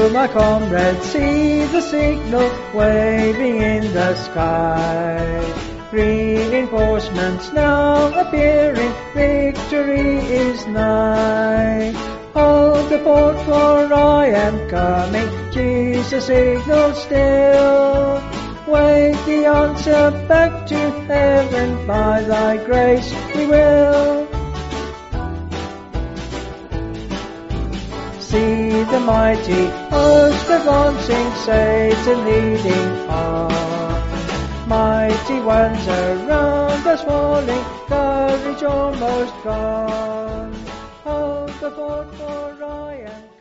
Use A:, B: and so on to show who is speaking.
A: Oh, my comrades, see the signal waving in the sky. Reinforcements now appearing, victory is nigh. Hold the fort, for I am coming, Jesus signals still. Wait the answer back to heaven, by thy grace we will. See the mighty host advancing, Satan leading on. Mighty ones around us falling, courage almost gone. Hold the fort, for I am